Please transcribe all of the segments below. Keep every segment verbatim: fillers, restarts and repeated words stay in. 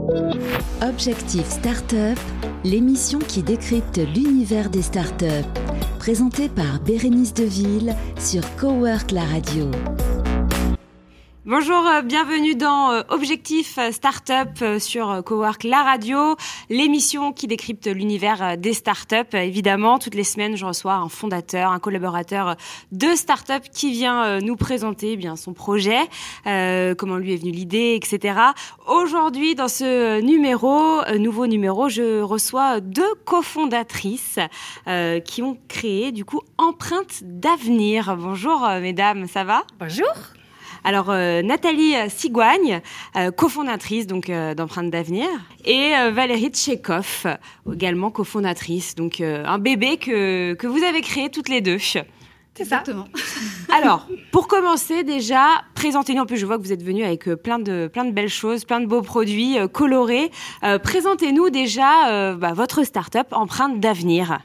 Objectif Startup, l'émission qui décrypte l'univers des startups. Présentée par Bérénice Deville sur Cowork la radio. Bonjour, euh, bienvenue dans euh, Objectif Startup euh, sur Cowork la radio, l'émission qui décrypte l'univers euh, des startups. Euh, évidemment, toutes les semaines, je reçois un fondateur, un collaborateur de startup qui vient euh, nous présenter eh bien son projet, euh, comment lui est venue l'idée, et cetera. Aujourd'hui, dans ce numéro, euh, nouveau numéro, je reçois deux cofondatrices euh, qui ont créé du coup Empreinte d'avenir. Bonjour euh, mesdames, ça va ? Bonjour. Alors, euh, Nathalie Sigouagne, euh, cofondatrice donc euh, d'Empreinte d'avenir, et euh, Valérie Tchekhov, également cofondatrice. Donc, euh, un bébé que, que vous avez créé toutes les deux. C'est Exactement. Ça. Alors, pour commencer déjà, présentez-nous. En plus, je vois que vous êtes venus avec euh, plein de plein de belles choses, plein de beaux produits euh, colorés. Euh, présentez-nous déjà euh, bah, votre start-up Empreinte d'avenir.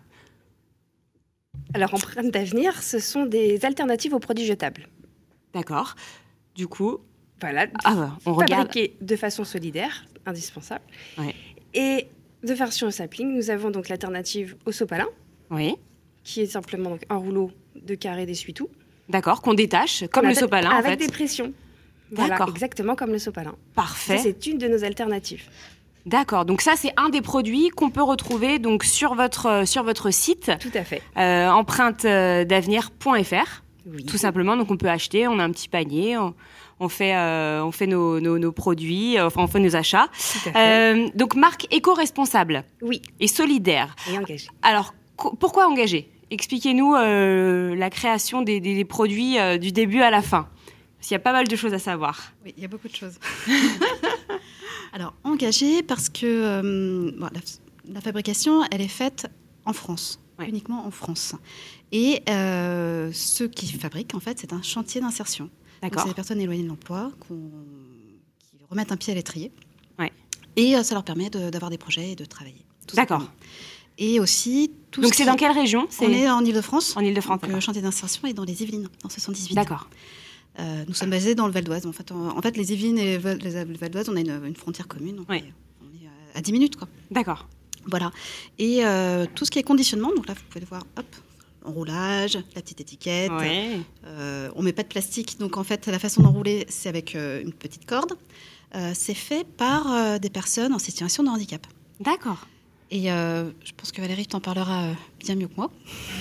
Alors, Empreinte d'avenir, ce sont des alternatives aux produits jetables. D'accord. Du coup, voilà, ah bah, on fabriqués regarde. de façon solidaire, indispensable. Ouais. Et de version sapling, nous avons donc l'alternative au sopalin, Oui. qui est simplement donc un rouleau de carré d'essuie-tout. D'accord, qu'on détache, comme le sopalin en fait. Avec des pressions. Voilà, D'accord. exactement comme le sopalin. Parfait. Ça, c'est une de nos alternatives. D'accord, donc ça c'est un des produits qu'on peut retrouver donc sur votre sur votre site. Tout à fait. Euh, empreinte d'avenir point f r. Oui. Tout simplement, donc on peut acheter, on a un petit panier, on, on fait euh, on fait nos, nos, nos produits, enfin on fait nos achats. Tout à fait. Euh, donc marque éco-responsable. Oui. Et solidaire. Et engagé. Alors co- pourquoi engagé ? Expliquez-nous euh, la création des, des, des produits euh, du début à la fin. Parce qu'il y a pas mal de choses à savoir. Oui, il y a beaucoup de choses. Alors, engagé parce que euh, bon, la, la fabrication, elle est faite en France, ouais. Uniquement en France. Et euh, ceux qui fabriquent, en fait, c'est un chantier d'insertion. D'accord. Donc, c'est des personnes éloignées de l'emploi qu'on, qui remettent un pied à l'étrier. Ouais. Et euh, ça leur permet de, d'avoir des projets et de travailler. D'accord. Simplement. Et aussi... Tout donc, ce c'est qui... dans quelle région ? C'est... On est en Ile-de-France. En Ile-de-France, donc, le chantier d'insertion est dans les Yvelines, dans soixante-dix-huit. D'accord. Euh, nous sommes basés dans le Val d'Oise. En fait, on, en fait les Yvelines et le Val d'Oise, on a une, une frontière commune. Donc oui. On est à dix minutes, quoi. D'accord. Voilà. Et euh, tout ce qui est conditionnement, donc là, vous pouvez le voir, hop, enroulage, la petite étiquette. Oui. Euh, on ne met pas de plastique. Donc, en fait, la façon d'enrouler, c'est avec euh, une petite corde. Euh, c'est fait par euh, des personnes en situation de handicap. D'accord. Et euh, je pense que Valérie t'en parlera euh, bien mieux que moi.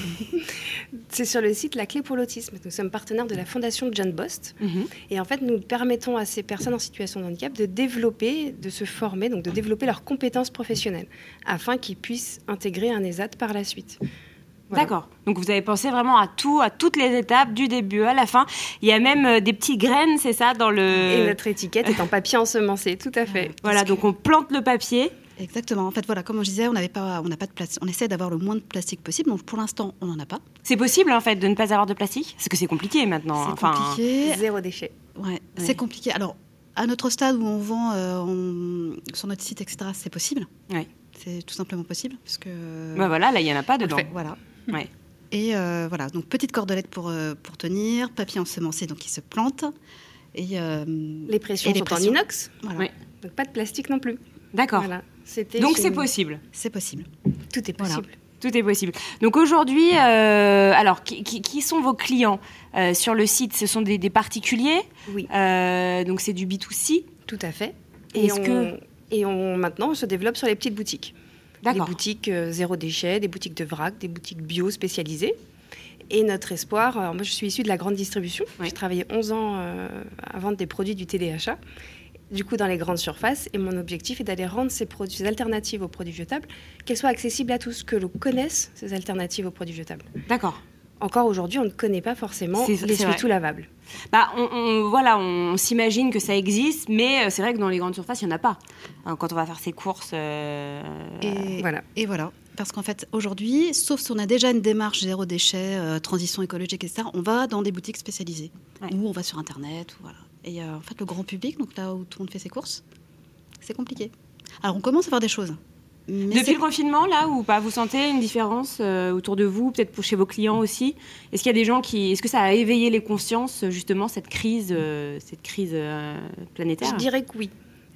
C'est sur le site La Clé pour l'autisme. Nous sommes partenaires de la fondation John Bost. Mm-hmm. Et en fait, nous permettons à ces personnes en situation de handicap de développer, de se former, donc de développer leurs compétences professionnelles, afin qu'ils puissent intégrer un ESAT par la suite. Voilà. D'accord. Donc, vous avez pensé vraiment à tout, à toutes les étapes, du début à la fin. Il y a même euh, des petites graines, c'est ça, dans le... Et notre étiquette est en papier ensemencé, tout à fait. Voilà, donc on plante le papier. Exactement. En fait, voilà, comme je disais, on n'avait pas, on n'a pas de plastique. On essaie d'avoir le moins de plastique possible. Donc, pour l'instant, on n'en a pas. C'est possible, en fait, de ne pas avoir de plastique ? Parce que c'est compliqué maintenant. C'est enfin... compliqué. Zéro déchet. Ouais, ouais, c'est compliqué. Alors, à notre stade où on vend euh, on, sur notre site, et cetera, c'est possible. Ouais. C'est tout simplement possible, parce que. Bah voilà, là, il y en a pas dedans. Parfait, voilà. Ouais. Et euh, voilà, donc petite cordelette pour euh, pour tenir, papier ensemencé, donc qui se plante. Et euh, les pressions et les sont pressions. en inox. Voilà. Ouais. Donc pas de plastique non plus. D'accord. Voilà. C'était donc chez c'est nous. possible. C'est possible. Tout est possible. Voilà. Tout est possible. Donc aujourd'hui, euh, alors qui, qui, qui sont vos clients euh, sur le site ? Ce sont des, des particuliers. Oui. Euh, donc c'est du B deux C. Tout à fait. Et Est-ce on, que et on maintenant on se développe sur les petites boutiques. D'accord. Des boutiques euh, zéro déchet, des boutiques de vrac, des boutiques bio spécialisées. Et notre espoir, alors moi je suis issue de la grande distribution. Oui. J'ai travaillé onze ans euh, à vendre des produits du téléachat. Du coup, dans les grandes surfaces. Et mon objectif est d'aller rendre ces, produits, ces alternatives aux produits jetables, qu'elles soient accessibles à tous, que l'on connaisse ces alternatives aux produits jetables. D'accord. Encore aujourd'hui, on ne connaît pas forcément C'est- c'est les vrai. essuie-tout lavables. Bah, on, on- voilà, on, on s'imagine que ça existe, mais euh, c'est vrai que dans les grandes surfaces, il n'y en a pas. Hein, quand on va faire ses courses... euh, Et Voilà. Et voilà. Parce qu'en fait, aujourd'hui, sauf si on a déjà une démarche zéro déchet, euh, transition écologique, et cetera, on va dans des boutiques spécialisées. Ouais. Ou on va sur Internet. Ou voilà. Et euh, en fait, le grand public, donc là où tout le monde fait ses courses, c'est compliqué. Alors, on commence à voir des choses. Mais Depuis c'est- le confinement, là, ou pas, vous sentez une différence euh, autour de vous, peut-être pour chez vos clients aussi ? Est-ce qu'il y a des gens qui... Est-ce que ça a éveillé les consciences, justement, cette crise, euh, cette crise euh, planétaire ? Je dirais que oui.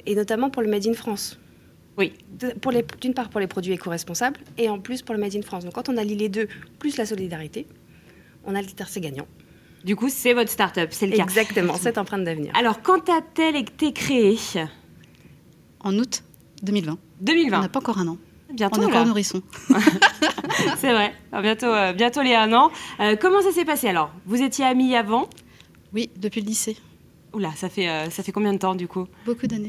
et notamment pour le Made in France. Oui. De, pour les, d'une part pour les produits éco-responsables et en plus pour le Made in France. Donc quand on allie les deux, plus la solidarité, on a le tiercé gagnant. Du coup, c'est votre start-up, c'est le cas. Exactement, cette empreinte d'avenir. Alors, quand a-t-elle été créée ? En août deux mille vingt. deux mille vingt. On n'a pas encore un an. Bientôt, on est là. encore nourrisson. C'est vrai, bientôt, euh, bientôt les un an. Euh, comment ça s'est passé alors ? Vous étiez amis avant ? Oui, depuis le lycée. Oula, ça fait, euh, ça fait combien de temps du coup ? Beaucoup d'années.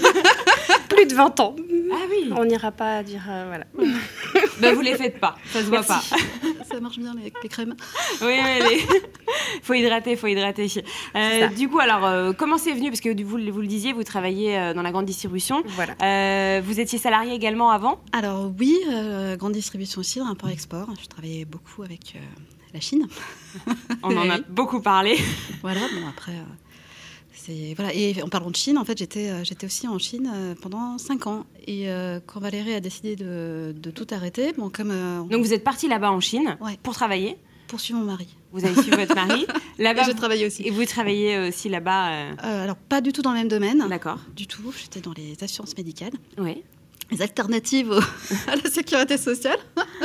Plus de vingt ans. Ah oui. On n'ira pas dire... Euh, voilà. Ben, vous les faites pas, ça se voit pas. Ça marche bien les, les crèmes. Oui, oui, les... faut hydrater, faut hydrater. Euh, du coup, alors, euh, comment c'est venu ? Parce que vous, vous le disiez, vous travaillez euh, dans la grande distribution. Voilà. Euh, vous étiez salarié également avant ? Alors oui, euh, grande distribution aussi, dans l'import-export. Je travaillais beaucoup avec euh, la Chine. On en a beaucoup parlé. Voilà, bon après... Euh... C'est, voilà. Et en parlant de Chine, en fait, j'étais, euh, j'étais aussi en Chine euh, pendant cinq ans. Et euh, quand Valérie a décidé de, de tout arrêter, bon, comme... Euh, Donc vous êtes partie là-bas en Chine ouais. pour travailler ? Pour suivre mon mari. Vous avez suivi votre mari là-bas. Et je travaillais aussi. Et vous travaillez aussi là-bas euh... Euh, Alors, pas du tout dans le même domaine. D'accord. Du tout. J'étais dans les assurances médicales. Oui. Les alternatives au, à la sécurité sociale.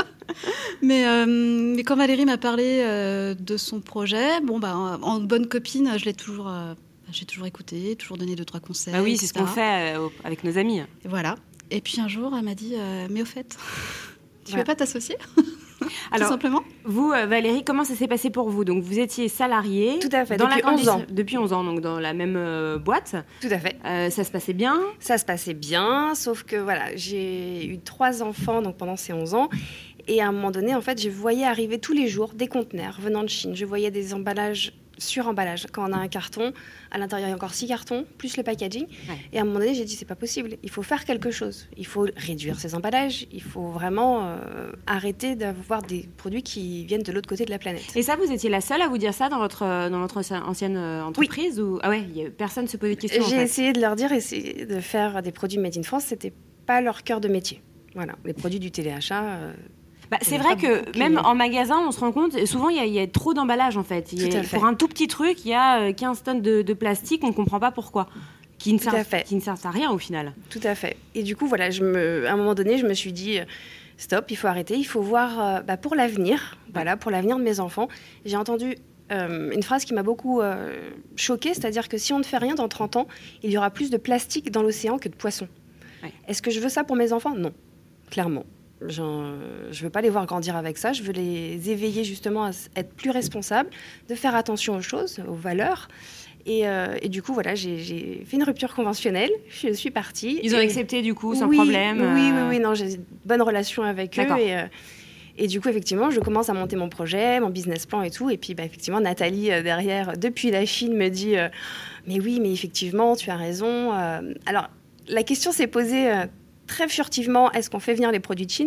mais, euh, mais quand Valérie m'a parlé euh, de son projet, bon, bah, en, en bonne copine, je l'ai toujours... Euh, J'ai toujours écouté, toujours donné deux, trois conseils. Bah oui, et c'est cetera. ce qu'on fait euh, avec nos amis. Et voilà. Et puis un jour, elle m'a dit euh, mais au fait, tu voilà. veux pas t'associer ? Alors, tout simplement. Vous, euh, Valérie, comment ça s'est passé pour vous ? Donc, vous étiez salariée. Tout à fait, dans depuis la onze ans. Depuis onze ans, donc dans la même euh, boîte. Tout à fait. Euh, ça se passait bien ? Ça se passait bien, sauf que voilà, j'ai eu trois enfants donc pendant ces onze ans. Et à un moment donné, en fait, je voyais arriver tous les jours des conteneurs venant de Chine. Je voyais des emballages sur emballage. Quand on a un carton, à l'intérieur, il y a encore six cartons, plus le packaging. Ouais. Et à un moment donné, j'ai dit, c'est pas possible. Il faut faire quelque chose. Il faut réduire ces emballages. Il faut vraiment euh, arrêter d'avoir des produits qui viennent de l'autre côté de la planète. Et ça, vous étiez la seule à vous dire ça dans votre, dans votre ancienne entreprise ? Oui. Ou... Ah ouais, y a... personne ne se posait de questions. J'ai en fait. essayé de leur dire, essayer de faire des produits made in France. C'était pas leur cœur de métier. Voilà, les produits du téléachat... Euh... Bah, c'est vrai que même en magasin, on se rend compte, souvent il y, y a trop d'emballage en fait. Il y a, pour un tout petit truc, il y a quinze tonnes de, de plastique, on ne comprend pas pourquoi, qui ne, servent, qui ne servent à rien au final. Tout à fait. Et du coup, voilà, je me, à un moment donné, je me suis dit, stop, il faut arrêter, il faut voir euh, bah, pour l'avenir, voilà, pour l'avenir de mes enfants. J'ai entendu euh, une phrase qui m'a beaucoup euh, choquée, c'est-à-dire que si on ne fait rien dans trente ans, il y aura plus de plastique dans l'océan que de poissons. Ouais. Est-ce que je veux ça pour mes enfants ? Non, clairement. Genre, je ne veux pas les voir grandir avec ça. Je veux les éveiller justement à être plus responsables, de faire attention aux choses, aux valeurs. Et, euh, et du coup, voilà, j'ai, j'ai fait une rupture conventionnelle. Je suis partie. Ils ont et... accepté du coup, sans oui, problème Oui, euh... oui, oui. Non, j'ai une bonne relation avec D'accord. eux. Et, euh, et du coup, effectivement, je commence à monter mon projet, mon business plan et tout. Et puis, bah, effectivement, Nathalie, euh, derrière, depuis la Chine, me dit euh, « Mais oui, mais effectivement, tu as raison. Euh... » Alors, la question s'est posée... Euh, très furtivement, est-ce qu'on fait venir les produits de Chine ?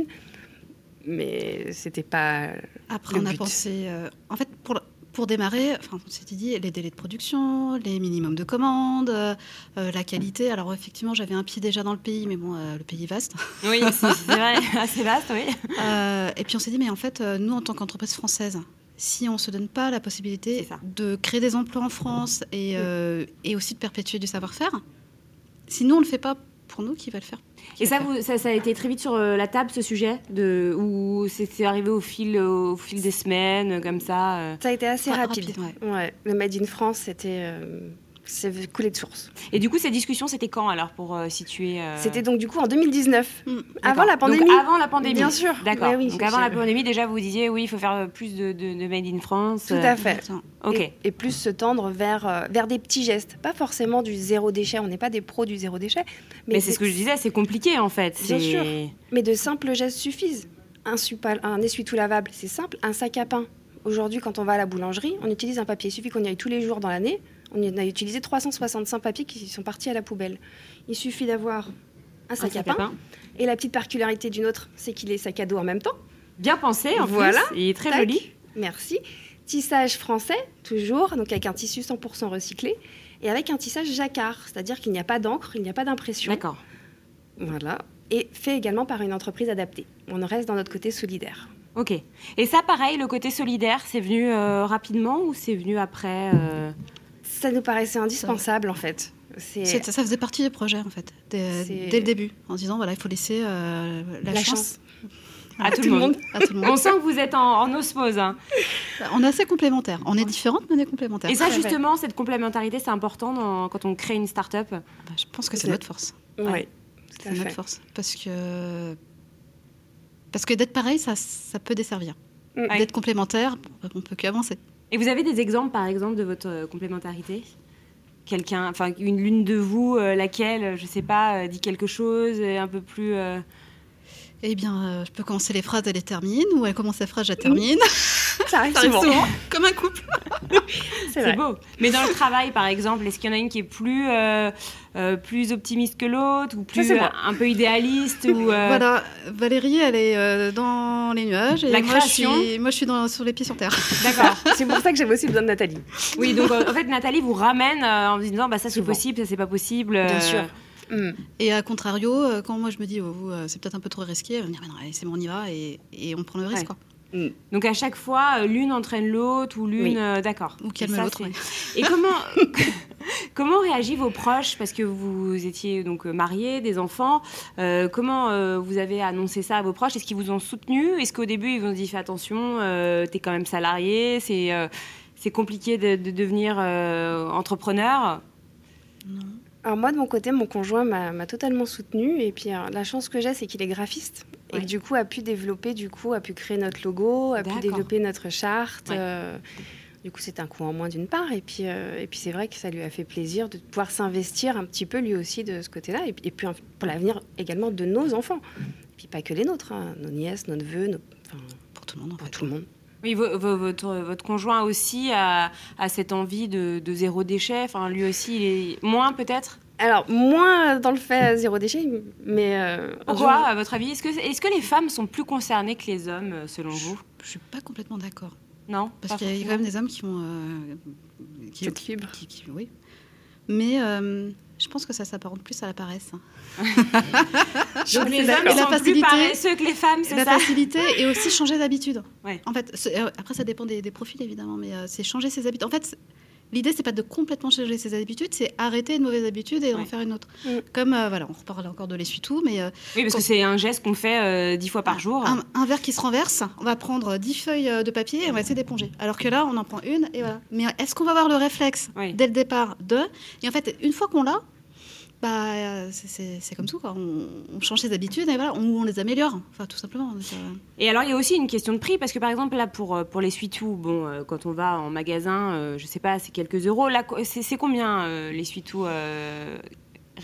Mais c'était pas. Après, on a pensé. Euh, en fait, pour, pour démarrer, enfin, on s'était dit les délais de production, les minimums de commandes, euh, la qualité. Alors, effectivement, j'avais un pied déjà dans le pays, mais bon, euh, le pays est vaste. Oui, c'est, c'est vrai, assez vaste, oui. Euh, et puis, on s'est dit, mais en fait, nous, en tant qu'entreprise française, si on ne se donne pas la possibilité de créer des emplois en France et, euh, et aussi de perpétuer du savoir-faire, si nous, on ne le fait pas pour nous, qui va le faire ? Et ça, vous, ça, ça a été très vite sur euh, la table, ce sujet de, ou c'est, c'est arrivé au fil, au fil des semaines, comme ça euh... Ça a été assez ah, rapide. rapide ouais. Ouais. Le Made in France, c'était... Euh... C'est coulé de source. Et du coup, ces discussions, c'était quand alors pour euh, situer euh... C'était donc du coup en deux mille dix-neuf, mmh, avant la pandémie. Donc avant la pandémie. Bien sûr. D'accord. Oui, donc avant la pandémie, déjà vous disiez oui, il faut faire plus de, de, de Made in France. Tout à fait. Ok. Et, et plus se tendre vers euh, vers des petits gestes, pas forcément du zéro déchet. On n'est pas des pros du zéro déchet. Mais, mais c'est ce que je disais, c'est compliqué en fait. Bien c'est... sûr. Mais de simples gestes suffisent. Un, supal, un essuie-tout lavable, c'est simple. Un sac à pain. Aujourd'hui, quand on va à la boulangerie, on utilise un papier. Il suffit qu'on y aille tous les jours dans l'année. On a utilisé trois cent soixante-cinq papiers qui sont partis à la poubelle. Il suffit d'avoir un sac, un sac à, pain. à pain. Et la petite particularité d'une autre, c'est qu'il est sac à dos en même temps. Bien pensé, en voilà. plus. Il est très Tac. joli. Merci. Tissage français, toujours, donc avec un tissu cent pour cent recyclé. Et avec un tissage jacquard, c'est-à-dire qu'il n'y a pas d'encre, il n'y a pas d'impression. D'accord. Voilà. Et fait également par une entreprise adaptée. On reste dans notre côté solidaire. Ok. Et ça, pareil, le côté solidaire, c'est venu euh, rapidement ou c'est venu après euh... Ça nous paraissait indispensable, en fait. c'est... C'est, ça faisait partie des projets, en fait, dès, dès le début, en disant, voilà, il faut laisser euh, la, la chance. chance. À, à, tout tout le monde. à tout le monde. On sent que vous êtes en, en osmose. Hein. On est assez complémentaires. On est différentes, mais on est complémentaires. Et ça, justement, cette complémentarité, c'est important dans, quand on crée une start-up. Bah, je pense que c'est, c'est notre force. Oui, ouais. C'est notre force. Parce que, parce que d'être pareil, ça, ça peut desservir. Mm. D'être complémentaire, on ne peut qu'avancer. Et vous avez des exemples, par exemple, de votre complémentarité ? Quelqu'un, enfin, une l'une de vous, euh, laquelle, je ne sais pas, euh, dit quelque chose, un peu plus... Euh... Eh bien, euh, je peux commencer les phrases, elle les termine, ou elle commence la phrase, je la termine. Ça arrive souvent. Comme un couple. C'est, c'est beau. Mais dans le travail, par exemple, est-ce qu'il y en a une qui est plus, euh, euh, plus optimiste que l'autre, ou plus euh, un peu idéaliste ou euh... Voilà, Valérie, elle est euh, dans les nuages, et la moi, création. je suis, moi, je suis dans, sur les pieds sur terre. D'accord. C'est pour ça que j'avais aussi besoin de Nathalie. Oui, donc en fait, Nathalie vous ramène euh, en vous disant, bah, ça c'est souvent. possible, ça c'est pas possible. Bien euh... sûr. Mm. Et à contrario, quand moi je me dis oh, vous, c'est peut-être un peu trop risqué, on me dit non, allez, c'est bon, on y va et, et on prend le risque. Ouais. Quoi. Mm. Donc à chaque fois, l'une entraîne l'autre ou l'une, oui. euh, d'accord. Ou calme l'autre. Ouais. Et comment comment réagissent vos proches parce que vous étiez donc mariés, des enfants. Euh, comment euh, vous avez annoncé ça à vos proches ? Est-ce qu'ils vous ont soutenu ? Est-ce qu'au début ils vous ont dit fais attention, euh, t'es quand même salarié, c'est euh, c'est compliqué de, de devenir euh, entrepreneur ? Non. Alors moi, de mon côté, mon conjoint m'a, m'a totalement soutenue. Et puis, alors, la chance que j'ai, c'est qu'il est graphiste. Ouais. Et que, du coup, a pu développer, du coup, a pu créer notre logo, a D'accord. pu développer notre charte. Ouais. Euh, du coup, c'est un coût en moins d'une part. Et puis, euh, et puis, c'est vrai que ça lui a fait plaisir de pouvoir s'investir un petit peu, lui aussi, de ce côté-là. Et puis, et puis pour l'avenir également de nos enfants. Et puis, pas que les nôtres, hein, nos nièces, nos neveux, nos... Enfin, pour tout le monde, en pour fait. tout le monde. Oui, votre, votre, votre conjoint aussi a, a cette envie de, de zéro déchet. Enfin, lui aussi, il est moins peut-être ? Alors, moins dans le fait zéro déchet, mais... Euh, Pourquoi, jour... à votre avis ? Est-ce que, est-ce que les femmes sont plus concernées que les hommes, selon vous ? Je ne suis pas complètement d'accord. Non ? Parce qu'il y a quand même des hommes qui ont... Euh, qui, qui, fibre. Qui, qui, oui. Mais euh, je pense que ça s'apparente plus à la paresse. Donc les hommes sont la facilité, plus paresseux que les femmes, c'est la ça ? La facilité et aussi changer d'habitude. Ouais. En fait, après, ça dépend des, des profils, évidemment, mais euh, c'est changer ses habitudes. En fait... L'idée, c'est pas de complètement changer ses habitudes, c'est arrêter une mauvaise habitude et ouais. en faire une autre. Mm. Comme, euh, voilà, on reparle encore de l'essuie-tout, mais... Euh, oui, parce quand... que c'est un geste qu'on fait euh, dix fois par jour. Un, un verre qui se renverse, on va prendre dix feuilles de papier et on va essayer d'éponger. Alors que là, on en prend une et voilà. Mais est-ce qu'on va avoir le réflexe, oui. dès le départ, de... Et en fait, une fois qu'on l'a, bah, c'est, c'est, c'est comme tout, quoi. On, on change ses habitudes et voilà, on, on les améliore, enfin, tout simplement. Donc, euh... Et alors, il y a aussi une question de prix, parce que par exemple, là, pour, pour l'essuie-tout, bon, euh, quand on va en magasin, euh, je sais pas, c'est quelques euros. Là, c'est, c'est combien euh, l'essuie-tout euh, réutilisable ?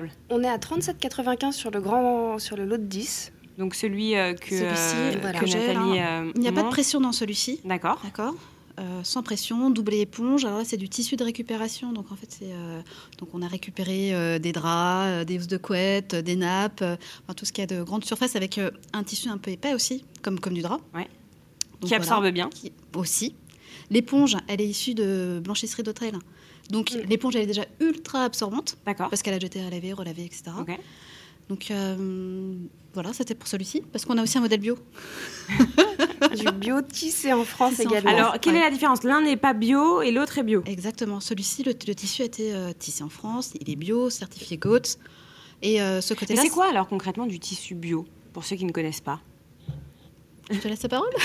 on, on est à trente-sept quatre-vingt-quinze sur le, grand, sur le lot de dix. Donc celui euh, que, celui-ci, euh, voilà. que que Nathalie euh, Il n'y a montre. Pas de pression dans celui-ci. D'accord. D'accord. Euh, sans pression, doublé éponge. Alors là, c'est du tissu de récupération. Donc en fait, c'est euh, donc on a récupéré euh, des draps, euh, des housses de couette, euh, des nappes, euh, enfin, tout ce qui a de grande surface avec euh, un tissu un peu épais aussi, comme comme du drap. Ouais. Donc, qui absorbe voilà, bien. Qui, aussi. L'éponge, elle est issue de blanchisserie d'Autrel. Donc mmh. l'éponge, elle est déjà ultra absorbante. D'accord. Parce qu'elle a jeté à laver, relaver, et cetera. Okay. Donc euh, voilà, c'était pour celui-ci, parce qu'on a aussi un modèle bio. Du bio tissé en France tissé également. En France. Alors, quelle ouais. est la différence ? L'un n'est pas bio et l'autre est bio. Exactement. Celui-ci, le, le tissu a été euh, tissé en France, il est bio, certifié G O T S. Et euh, ce côté-là... Mais c'est quoi alors concrètement du tissu bio, pour ceux qui ne connaissent pas ? Je te laisse la parole.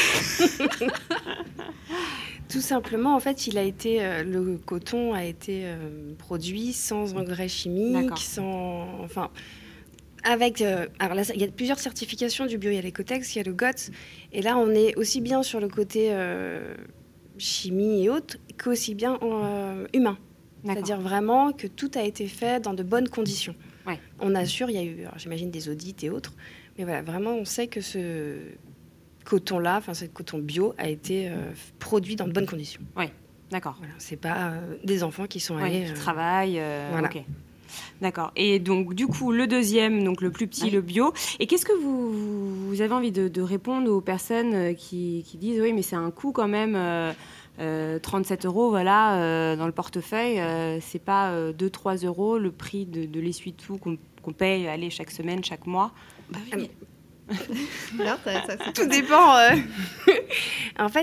Tout simplement, en fait, il a été, euh, le coton a été euh, produit sans engrais chimiques, D'accord. sans... Enfin, avec, euh, alors là, il y a plusieurs certifications du bio. Il y a l'Ecotex, il y a le G O T S. Et là, on est aussi bien sur le côté euh, chimie et autres, qu'aussi bien euh, humain. D'accord. C'est-à-dire vraiment que tout a été fait dans de bonnes conditions. Ouais. On assure, il y a eu, alors, j'imagine, des audits et autres. Mais voilà, vraiment, on sait que ce coton-là, enfin, ce coton bio, a été euh, produit dans de bonnes conditions. Oui, d'accord. Voilà, c'est pas euh, des enfants qui sont ouais, allés... qui euh, travaillent. Euh, voilà. Okay. D'accord. Et donc, du coup, le deuxième, donc le plus petit, oui. le bio. Et qu'est-ce que vous, vous avez envie de, de répondre aux personnes qui, qui disent « Oui, mais c'est un coût quand même, euh, euh, trente-sept euros, voilà, euh, dans le portefeuille. Euh, c'est pas euh, deux à trois euros le prix de, de l'essuie-tout qu'on, qu'on paye allez, chaque semaine, chaque mois. » Bah oui, mais... Alors, ça, ça, tout dépend. Euh... en fait...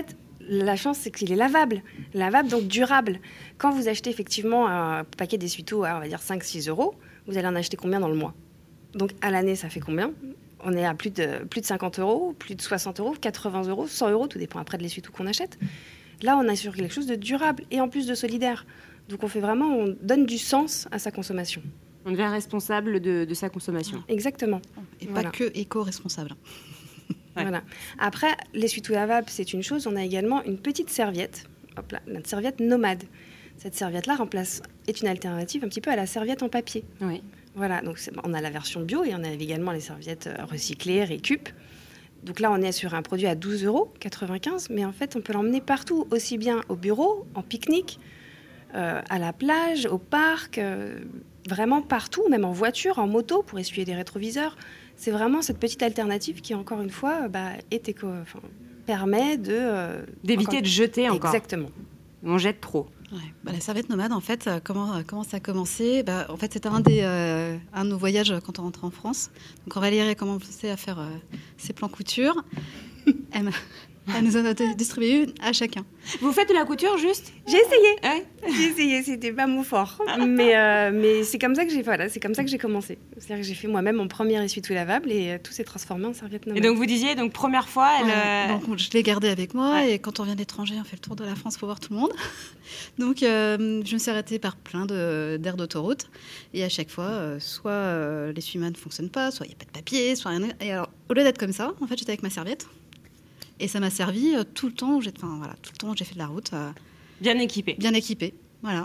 La chance, c'est qu'il est lavable. Lavable, donc durable. Quand vous achetez effectivement un paquet d'essuie-tout à, on va dire, cinq à six euros, vous allez en acheter combien dans le mois? Donc, à l'année, ça fait combien? On est à plus de, plus de cinquante euros, plus de soixante euros, quatre-vingts euros, cent euros, tout dépend après de l'essuie-tout qu'on achète. Là, on est sur quelque chose de durable et en plus de solidaire. Donc, on fait vraiment, on donne du sens à sa consommation. On devient responsable de, de sa consommation. Exactement. Et Voilà. pas que éco-responsable. Ouais. Voilà. Après, l'essuie-tout lavable, c'est une chose. On a également une petite serviette, hop là, notre serviette nomade. Cette serviette-là remplace, est une alternative un petit peu à la serviette en papier. Oui. Voilà, donc c'est, on a la version bio et on a également les serviettes recyclées, récup. Donc là, on est sur un produit à douze euros quatre-vingt-quinze, mais en fait, on peut l'emmener partout, aussi bien au bureau, en pique-nique, euh, à la plage, au parc, euh, vraiment partout, même en voiture, en moto, pour essuyer les rétroviseurs. C'est vraiment cette petite alternative qui, encore une fois, bah, est éco, enfin, permet de... Euh, D'éviter encore... de jeter encore. Exactement. On jette trop. Ouais. Bah, la serviette nomade, en fait, euh, comment, euh, comment ça a commencé? Bah, en fait, c'était un, des, euh, un de nos voyages quand on rentrait en France. Donc, quand Valérie a commencé à faire euh, ses plans couture, elle, m'a- elle nous en a d- distribué une à chacun. Vous faites de la couture juste? J'ai essayé, Ouais. j'ai essayé, c'était pas mon fort. Mais, euh, mais c'est comme ça que j'ai, voilà, c'est comme ça que j'ai commencé. C'est-à-dire que j'ai fait moi-même mon premier essuie-tout lavable et euh, tout s'est transformé en serviette nomade. Et donc vous disiez, donc première fois, elle... Ouais, euh, donc, je l'ai gardé avec moi Ouais. et quand on vient de l'étranger, on fait le tour de la France pour voir tout le monde. Donc euh, je me suis arrêtée par plein de, d'aires d'autoroute et à chaque fois, euh, soit euh, l'essuie-main ne fonctionne pas, soit il n'y a pas de papier, soit rien. Et alors, au lieu d'être comme ça, en fait, j'étais avec ma serviette et ça m'a servi euh, tout le temps où j'ai, enfin voilà, tout le temps où j'ai fait de la route, euh, bien équipée. bien équipée, voilà.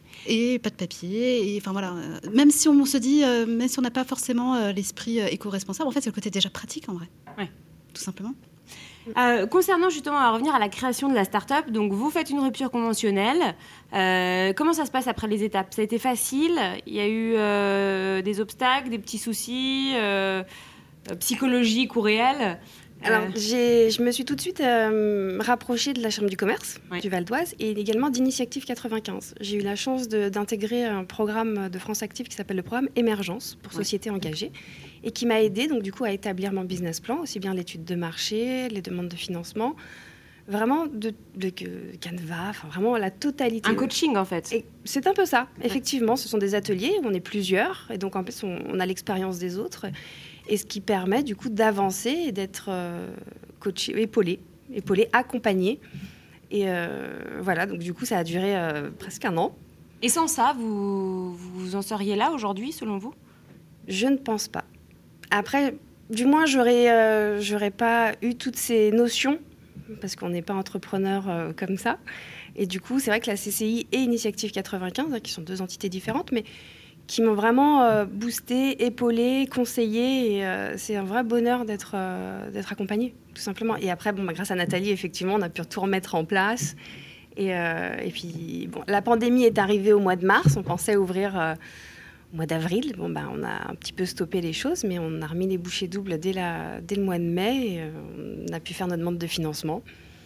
Et pas de papier, et enfin voilà. euh, Même si on se dit, euh, même si on n'a pas forcément euh, l'esprit euh, éco-responsable, en fait, c'est le côté déjà pratique en vrai. Ouais. Tout simplement. Euh, concernant justement, à revenir à la création de la start-up, donc vous faites une rupture conventionnelle. Euh, comment ça se passe après les étapes? Ça a été facile? Il y a eu euh, des obstacles, des petits soucis euh, euh, psychologiques ou réels? Alors, Euh, j'ai, je me suis tout de suite euh, rapprochée de la Chambre du commerce Ouais. du Val d'Oise et également d'Initiative quatre-vingt-quinze. J'ai eu la chance de- d'intégrer un programme de France Active qui s'appelle le programme Émergence pour Ouais. sociétés engagées et qui m'a aidée donc du coup à établir mon business plan, aussi bien l'étude de marché, les demandes de financement, vraiment de, de, de Canva, enfin vraiment la totalité. un coaching en fait. Et c'est un peu ça, effectivement. Ce sont des ateliers où on est plusieurs et donc en plus on, on a l'expérience des autres et ce qui permet du coup d'avancer et d'être euh, coaché, épaulé, épaulé, accompagné. Et euh, voilà, donc du coup ça a duré euh, presque un an. Et sans ça, vous, vous en seriez là aujourd'hui, selon vous? Je ne pense pas. Après, du moins j'aurais, euh, j'aurais pas eu toutes ces notions parce qu'on n'est pas entrepreneur euh, comme ça. Et du coup, c'est vrai que la C C I et Initiative quatre-vingt-quinze, hein, qui sont deux entités différentes, mais qui m'ont vraiment euh, boosté, épaulé, conseillé. Et euh, c'est un vrai bonheur d'être, euh, d'être accompagnée, tout simplement. Et après, bon, bah, grâce à Nathalie, effectivement, on a pu tout remettre en place. Et, euh, et puis, bon, la pandémie est arrivée au mois de mars. On pensait ouvrir euh, au mois d'avril. Bon, bah, on a un petit peu stoppé les choses, mais on a remis les bouchées doubles dès, la, dès le mois de mai. Et, euh, on a pu faire notre demande de financement.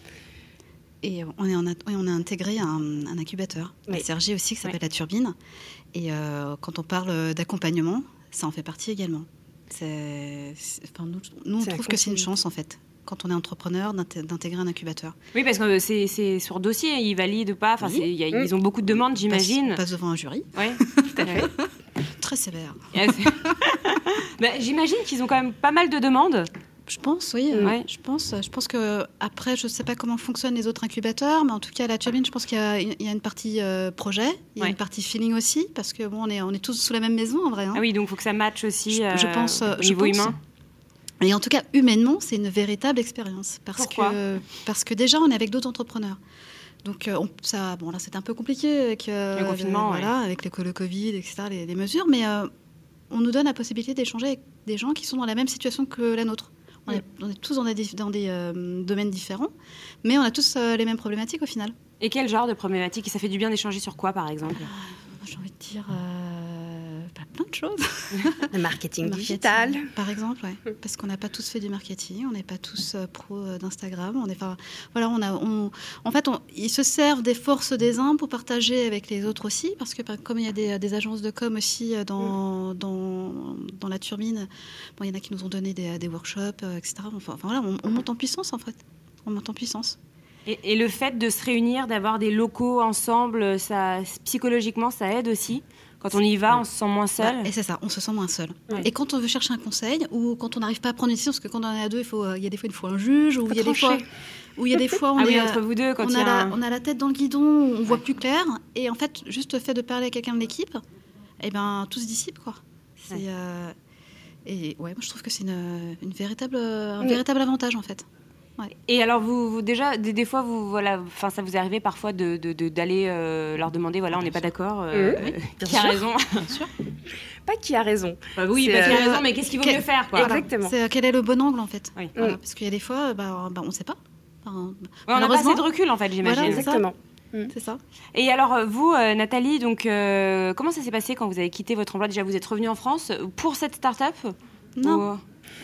Et on, est en a, et on a intégré un, un incubateur, Oui. à Cergy aussi, qui s'appelle Oui. La Turbine. Et euh, quand on parle d'accompagnement, ça en fait partie également. C'est, c'est- enfin, nous, nous, on C'est la trouve que c'est une continuité. chance, en fait, quand on est entrepreneur, d'inté- d'intégrer un incubateur. Oui, parce que c'est, c'est sur dossier, ils valident ou pas. Enfin, Oui. c'est- il y a- Mm. ils ont beaucoup de demandes, On passe- j'imagine. On passe devant un jury, Oui, tout à fait. très sévère. Et c'est- Bah, j'imagine qu'ils ont quand même pas mal de demandes. Je pense, oui. euh, Ouais. Je pense, je pense que après, je ne sais pas comment fonctionnent les autres incubateurs, mais en tout cas, à la Turbine, je pense qu'il y a, il y a une partie euh, projet, il y a Ouais. une partie feeling aussi, parce que bon, on est, on est tous sous la même maison, en vrai. hein. Ah oui, donc il faut que ça matche aussi Je- je euh, pense, euh, au je niveau pense. humain. Et en tout cas, humainement, c'est une véritable expérience. Parce Pourquoi que, parce que déjà, on est avec d'autres entrepreneurs. Donc, euh, on, ça, bon, là, c'était un peu compliqué avec euh, Le confinement, voilà, avec le, le Covid, et cetera, les, les mesures, mais euh, on nous donne la possibilité d'échanger avec des gens qui sont dans la même situation que la nôtre. On, est, on est tous dans des, dans des euh, domaines différents, mais on a tous euh, les mêmes problématiques au final. Et quel genre de problématique? Et ça fait du bien d'échanger sur quoi, par exemple? J'ai envie de dire euh, bah, plein de choses. Le marketing, Marketing, digital. par exemple, ouais. Parce qu'on n'a pas tous fait du marketing, on n'est pas tous euh, pro euh, d'Instagram. On est, enfin, voilà, on a, on, en fait, on, ils se servent des forces des uns pour partager avec les autres aussi, parce que par- comme il y a des, des agences de com aussi euh, dans, dans, dans la Turbine, bon, il y en a qui nous ont donné des, des workshops, euh, et cetera. Enfin, enfin, voilà, on, on monte en puissance en fait. On monte en puissance. Et, et le fait de se réunir, d'avoir des locaux ensemble, ça, psychologiquement, ça aide aussi. Quand on y va, on se sent moins seul. Bah, et c'est ça, on se sent moins seul. Ouais. Et quand on veut chercher un conseil, ou quand on n'arrive pas à prendre une décision, parce que quand on est à deux, il, faut, il y a des fois, il faut un juge, ou il y a des fois, où il y a des fois, on ah oui, est, entre vous deux, quand on, il y a a la, un... on a la tête dans le guidon, on voit plus clair. Et en fait, juste le fait de parler à quelqu'un de l'équipe, eh ben, tout se dissipe, quoi. C'est, ouais. Euh, et ouais, moi, je trouve que c'est une, une véritable, un oui. véritable avantage, en fait. Ouais. Et alors, vous, vous déjà, des, des fois, vous, voilà, enfin, ça vous est arrivé parfois de, de, de, d'aller euh, leur demander, voilà, on n'est pas d'accord, euh, oui, qui sûr. a raison Bien sûr. Pas qui a raison. Bah oui, pas qui a raison, mais qu'est-ce qu'il vaut mieux faire, quoi. Exactement. C'est, quel est le bon angle, en fait. Oui. Voilà, mm. parce qu'il y a des fois, bah, bah, on ne sait pas. Enfin, ouais, on n'a pas assez de recul, en fait, j'imagine. Voilà, exactement. C'est ça. C'est ça. Et alors, vous, euh, Nathalie, donc, euh, comment ça s'est passé quand vous avez quitté votre emploi ? Déjà, vous êtes revenue en France pour cette start-up ? Non. Ou...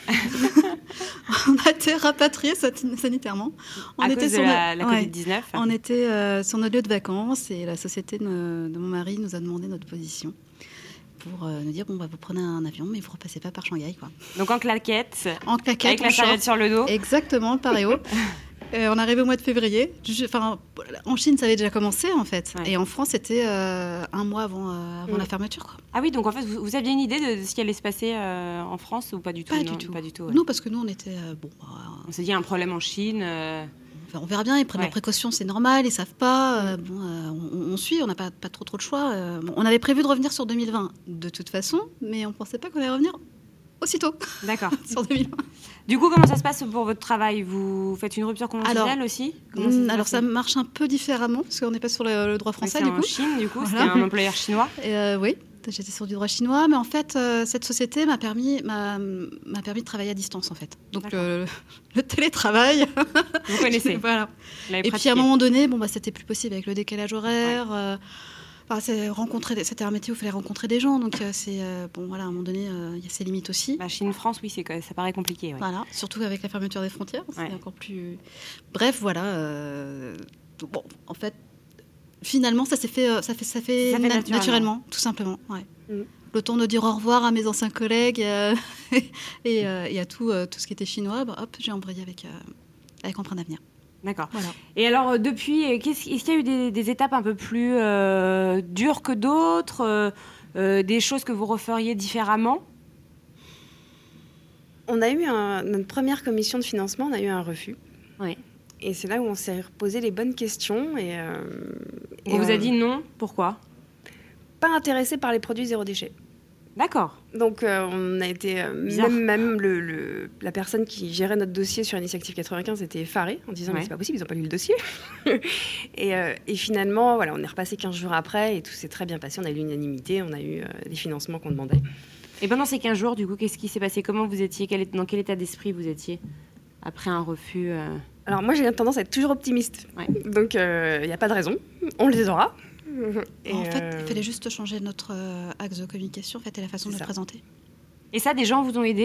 on a été rapatriés sanitairement. On à était cause sur de la, le... la covid dix-neuf. Ouais. On était euh, sur notre lieu de vacances et la société de, de mon mari nous a demandé notre position pour euh, nous dire bon bah vous prenez un avion mais vous repassez pas par Shanghai, quoi. Donc en claquette. En claquette. Avec la serviette sur le dos. Exactement, le paréo. Euh, on arrivait au mois de février. Je, en Chine, ça avait déjà commencé, en fait. Ouais. Et en France, c'était euh, un mois avant, euh, avant mmh. la fermeture, quoi. Ah oui, donc en fait, vous, vous aviez une idée de, de ce qui allait se passer euh, en France ou pas du tout ? Pas non, du tout. Pas du tout ouais. Non, parce que nous, on était... Euh, bon, euh, on s'est dit, un problème en Chine... Euh... Enfin, on verra bien, ils prennent ouais. leurs précautions, c'est normal, ils savent pas. Euh, bon, euh, on, on suit, on n'a pas, pas trop, trop de choix. Euh, bon, on avait prévu de revenir sur deux mille vingt, de toute façon, mais on pensait pas qu'on allait revenir aussitôt. D'accord. Sur deux mille vingt. Du coup, comment ça se passe pour votre travail ? Vous faites une rupture conventionnelle alors, aussi Comment ça Alors, ça marche un peu différemment, parce qu'on n'est pas sur le, le droit français, du coup. en Chine, du coup, voilà. C'était un employeur chinois. Et euh, oui, j'étais sur du droit chinois, mais en fait, euh, cette société m'a permis, m'a, m'a permis de travailler à distance, en fait. Donc, le, le télétravail... Vous connaissez. Voilà. Et puis, à un moment donné, bon, bah, c'était plus possible avec le décalage horaire... Ouais. Euh, Enfin, c'est rencontrer, c'était un métier où il fallait rencontrer des gens, donc euh, c'est euh, bon voilà, à un moment donné, il euh, y a ses limites aussi. Bah, Chine-France, oui, c'est ça paraît compliqué. Ouais. Voilà, surtout avec la fermeture des frontières, c'est ouais. encore plus. Bref, voilà. Euh, bon, en fait, finalement, ça s'est fait, ça fait, ça fait, ça fait na- naturellement. naturellement, tout simplement. Ouais. Mm. Le temps de dire au revoir à mes anciens collègues euh, et, euh, et à tout, euh, tout ce qui était chinois, bah, hop, j'ai embrayé avec, euh, avec Empreinte d'Avenir. D'accord. Voilà. Et alors, depuis, qu'est-ce, est-ce qu'il y a eu des, des étapes un peu plus euh, dures que d'autres, euh, euh, des choses que vous referiez différemment ? On a eu un, notre première commission de financement, on a eu un refus. Oui. Et c'est là où on s'est posé les bonnes questions. Et, euh, et on vous on... a dit non, pourquoi ? Pas intéressé par les produits zéro déchet. D'accord. Donc, euh, on a été... Euh, même même le, le, la personne qui gérait notre dossier sur Initiative quatre-vingt-quinze était effarée en disant ouais. « mais c'est pas possible, ils n'ont pas lu le dossier ». et, euh, et finalement, voilà, on est repassé quinze jours après et tout s'est très bien passé. On a eu l'unanimité, on a eu euh, les financements qu'on demandait. Et pendant ces quinze jours, du coup, qu'est-ce qui s'est passé ? Comment vous étiez ? quel, Dans quel état d'esprit vous étiez après un refus euh... Alors moi, j'ai tendance à être toujours optimiste. Ouais. Donc, il euh, n'y a pas de raison. On les aura. Et en fait, euh... il fallait juste changer notre euh, axe de communication en fait, et la façon c'est de ça. le présenter. Et ça, des gens vous ont aidé ?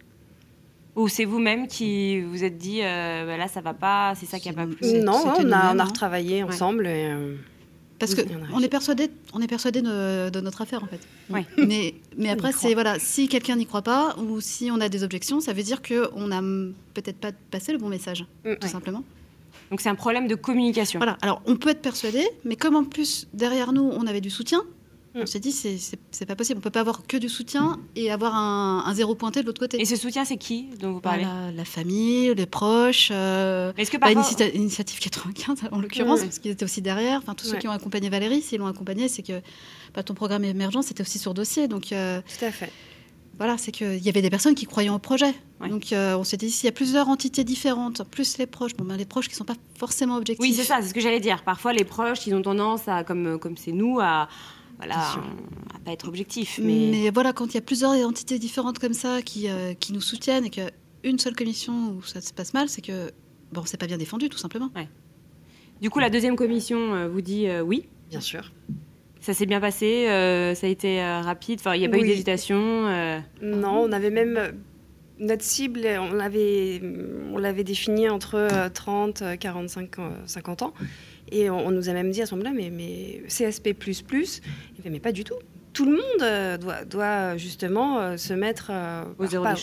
Ou c'est vous-même qui vous êtes dit euh, bah là, ça va pas, c'est ça qui a pas plu ? Non, on a, on a retravaillé hein. ensemble. Et, euh... Parce qu'on est persuadé, on est persuadé de, de notre affaire en fait. Ouais. Mais, mais après, c'est voilà, si quelqu'un n'y croit pas ou si on a des objections, ça veut dire qu'on n'a peut-être pas passé le bon message, mmh. tout ouais. simplement. Donc c'est un problème de communication. Voilà. Alors on peut être persuadé, mais comme en plus derrière nous on avait du soutien, mmh. on s'est dit c'est, c'est c'est pas possible. On peut pas avoir que du soutien et avoir un, un zéro pointé de l'autre côté. Et ce soutien c'est qui dont vous parlez ? la, la famille, les proches. Euh, Est-ce que parfois... bah, Initia- Initiative quatre-vingt-quinze en l'occurrence, mmh. parce qu'ils étaient aussi derrière. Enfin tous ceux ouais. qui ont accompagné Valérie, s'ils l'ont accompagnée, c'est que bah, ton programme émergent c'était aussi sur dossier. Donc euh, tout à fait. Voilà, c'est qu'il y avait des personnes qui croyaient au projet. Ouais. Donc, euh, on s'est dit, s'il y a plusieurs entités différentes, plus les proches, bon, ben, les proches qui ne sont pas forcément objectifs. Oui, c'est ça, c'est ce que j'allais dire. Parfois, les proches, ils ont tendance, à, comme, comme c'est nous, à voilà, à pas être objectifs. Mais... mais voilà, quand il y a plusieurs entités différentes comme ça qui, euh, qui nous soutiennent et qu'une seule commission où ça se passe mal, c'est que bon, c'est pas bien défendu, tout simplement. Ouais. Du coup, la deuxième commission euh, vous dit euh, oui ? Bien sûr. Ça s'est bien passé, euh, ça a été euh, rapide, enfin, il n'y a pas oui. eu d'hésitation euh... Non, on avait même... Notre cible, on l'avait, on l'avait définie entre trente, quarante-cinq, cinquante ans. Et on, on nous a même dit à ce moment-là, mais, mais C S P plus plus, il fait, mais pas du tout. Tout le monde doit, doit justement se mettre... Au zéro pas, déchet.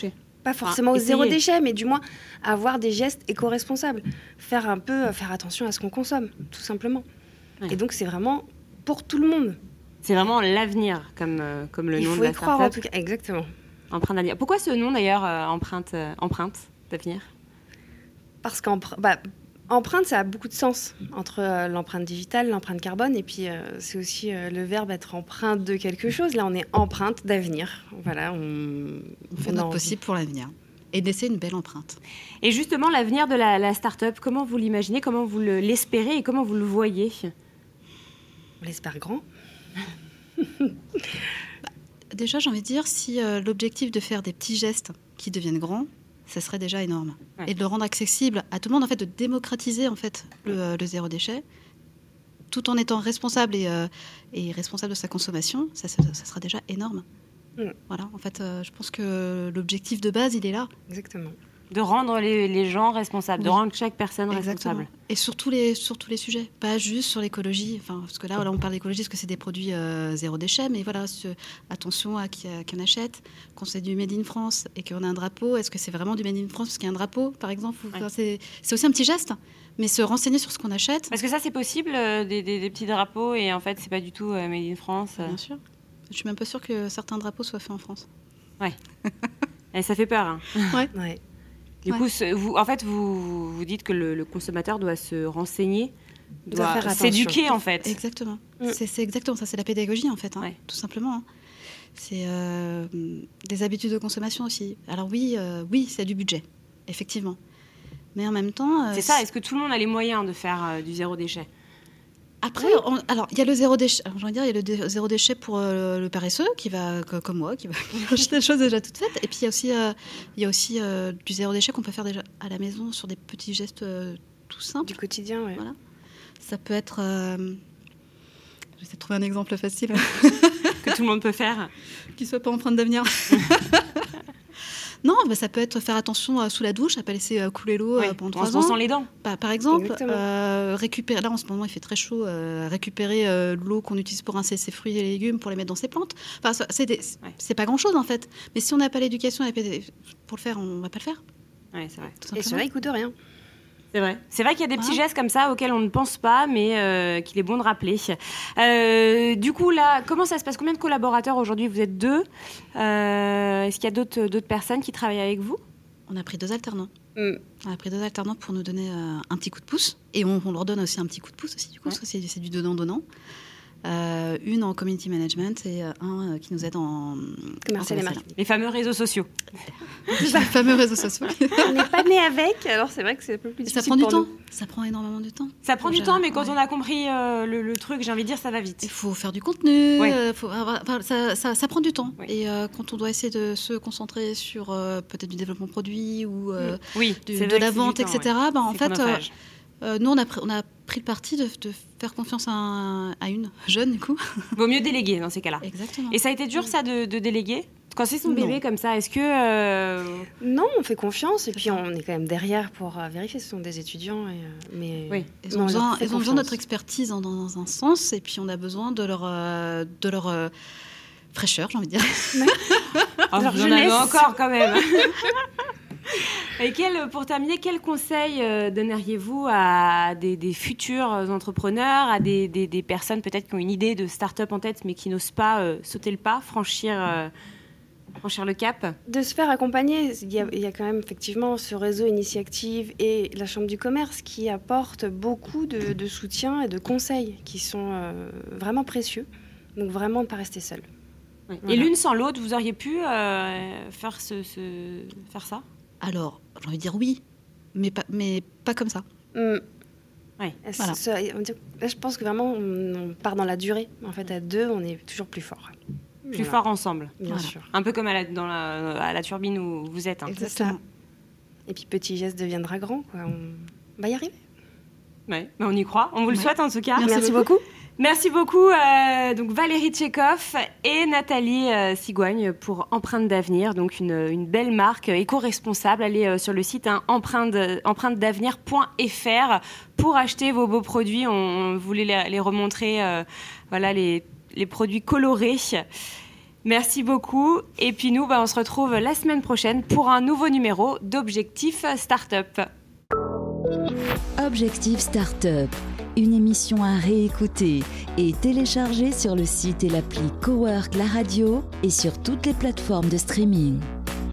pas forcément enfin, au zéro essayer. déchet, mais du moins avoir des gestes éco-responsables. Faire un peu, euh, faire attention à ce qu'on consomme, tout simplement. Ouais. Et donc, c'est vraiment pour tout le monde. C'est vraiment l'avenir, comme, euh, comme le Il nom faut de la y croire, en start-up. tout cas. Exactement. Empreinte d'avenir. Pourquoi ce nom d'ailleurs, euh, empreinte, euh, empreinte d'avenir? Parce qu'empreinte, bah, empreinte, ça a beaucoup de sens entre euh, l'empreinte digitale, l'empreinte carbone, et puis euh, c'est aussi euh, le verbe être empreinte de quelque chose. Là, on est empreinte d'avenir. Voilà, on, On fait on a notre envie. possible pour l'avenir et laisser une belle empreinte. Et justement, l'avenir de la, la start-up, comment vous l'imaginez, comment vous le- l'espérez et comment vous le voyez? On l'espère grand. Déjà, j'ai envie de dire, si euh, l'objectif de faire des petits gestes qui deviennent grands, ça serait déjà énorme. Ouais. Et de le rendre accessible à tout le monde, en fait, de démocratiser en fait le, euh, le zéro déchet, tout en étant responsable et, euh, et responsable de sa consommation, ça, ça, ça sera déjà énorme. Mm. Voilà, en fait, euh, je pense que l'objectif de base, il est là. Exactement. De rendre les, les gens responsables, de Oui. rendre chaque personne Exactement. responsable. Et sur tous les, sur tous les sujets, pas juste sur l'écologie. Enfin, parce que là, là on parle d'écologie parce que c'est des produits euh, zéro déchet, mais voilà, ce- attention à qui, à qui on achète. Quand c'est du Made in France et qu'on a un drapeau, est-ce que c'est vraiment du Made in France parce qu'il y a un drapeau, par exemple ou- Ouais. enfin, c'est, c'est aussi un petit geste, mais se renseigner sur ce qu'on achète. Parce que ça, c'est possible, euh, des, des- des petits drapeaux, et en fait, c'est pas du tout euh, Made in France. euh. Bien sûr. Je suis même pas sûre que certains drapeaux soient faits en France. Et ça fait peur. Hein. Ouais. Du Ouais. coup, ce- vous, en fait, vous, vous dites que le, le consommateur doit se renseigner, Doit doit faire attention. s'éduquer, en fait. Exactement. Mm. C'est, c'est exactement ça, c'est la pédagogie en fait, hein, Ouais. tout simplement. hein. C'est euh, des habitudes de consommation aussi. Alors oui, euh, oui, c'est du budget, effectivement. Mais en même temps, euh, C'est ça, est-ce que tout le monde a les moyens de faire euh, du zéro déchet? Après, on- alors il y a le zéro déchet. Alors, j'ai envie de dire, il y a le dé- zéro déchet pour euh, le paresseux qui va, co- comme moi, qui va acheter des choses déjà toutes faites. Et puis il y a aussi, euh, il y a aussi euh, du zéro déchet qu'on peut faire déjà à la maison sur des petits gestes euh, tout simples. Du quotidien, ouais. Voilà. Ça peut être. euh, Je vais essayer de trouver un exemple facile Que tout le monde peut faire? qui soit pas empreinte d'avenir. Non, bah, ça peut être faire attention euh, sous la douche, à pas laisser euh, couler l'eau Ouais, euh, pendant en trois se ans. brossant les dents. Par, par exemple, Exactement. euh, récupérer, là en ce moment il fait très chaud, euh, récupérer euh, l'eau qu'on utilise pour rincer ses fruits et légumes pour les mettre dans ses plantes. Enfin, ça- c'est, des- Ouais. c'est pas grand chose en fait. Mais si on n'a pas l'éducation et la péd- pour le faire, on va pas le faire. Ouais, c'est vrai. Tout Et simplement. cela, il coûte rien. C'est vrai. C'est vrai qu'il y a des petits Voilà. gestes comme ça auxquels on ne pense pas, mais euh, qu'il est bon de rappeler. Euh, du coup, là, comment ça se passe? Combien de collaborateurs aujourd'hui? Vous êtes deux. Euh, est-ce qu'il y a d'autres, d'autres personnes qui travaillent avec vous? On a pris deux alternants. Mm. On a pris deux alternants pour nous donner euh, un petit coup de pouce. Et on, on leur donne aussi un petit coup de pouce aussi, du coup, Ouais. parce que c'est, c'est du donnant-donnant. Euh, une en community management et euh, un euh, qui nous aide en Commercial et en marketing. Les fameux réseaux sociaux. Les fameux réseaux sociaux. On n'est pas né avec, alors c'est vrai que c'est un peu plus Et ça difficile prend du pour temps. nous. Ça prend énormément de temps. Ça prend du Déjà, temps, mais quand ouais. on a compris euh, le, le truc, j'ai envie de dire, ça va vite. Il faut faire du contenu, Ouais. euh, faut avoir- enfin, ça, ça- ça prend du temps. Ouais. Et euh, quand on doit essayer de se concentrer sur euh, peut-être du développement produit ou euh, Oui, du- c'est de vrai la que c'est vente, du temps, et cetera, ouais. bah, en C'est fait, euh, chronophage. euh, nous, on a, pris, on a pris le parti de, de faire confiance à, un- à une jeune, du coup. Vaut mieux déléguer dans ces cas-là. Exactement. Et ça a été dur, ça, de, de déléguer? Quand c'est son Non. bébé comme ça, est-ce que... euh, Non, on fait confiance et puis on est quand même derrière pour euh, vérifier. Ce sont des étudiants, et, euh, mais Oui. Ils mais ont, on leur besoin, fait ils ont besoin confiance. de notre expertise dans, dans un sens, et puis on a besoin de leur, euh, de leur euh, fraîcheur, j'ai envie de dire. Oh, Leur vous en avez jeunesse. encore quand même. Et quel, pour terminer, quel conseil euh, donneriez-vous à des, des futurs entrepreneurs, à des, des- des personnes peut-être qui ont une idée de start-up en tête mais qui n'osent pas euh, sauter le pas, franchir, euh, franchir le cap? de se faire accompagner. Il y, a, il y a quand même effectivement ce réseau Initiative et la Chambre du commerce qui apportent beaucoup de, de soutien et de conseils qui sont euh, vraiment précieux. Donc vraiment ne pas rester seul. Ouais. Et Voilà. l'une sans l'autre, vous auriez pu euh, faire, ce, ce- faire ça? Alors, j'ai envie de dire oui, mais pas, mais pas comme ça. Mm. Ouais, C'est- voilà. c'est- on dit- Là, je pense que vraiment on, on part dans la durée. En fait, à deux, on est toujours plus fort. Plus Voilà. fort ensemble. Bien Voilà. sûr. Un peu comme à la, dans la, à la turbine où vous êtes. hein. Exactement. Et puis petit geste deviendra grand. Quoi. On va y arriver. Ouais, mais on y croit. On vous le Ouais. souhaite en tout cas. Merci, beaucoup. Merci beaucoup, euh, donc Valérie Tchekhov et Nathalie euh, Sigouagne pour Empreinte d'avenir, donc une, une belle marque euh, éco-responsable. Allez euh, sur le site hein, empreinte, empreinte d'avenir point f r pour acheter vos beaux produits. On, on voulait les, les remontrer, euh, voilà les, les produits colorés. Merci beaucoup. Et puis nous, bah, on se retrouve la semaine prochaine pour un nouveau numéro d'Objectif Startup. Objectif Startup, une émission à réécouter et télécharger sur le site et l'appli Cowork La Radio et sur toutes les plateformes de streaming.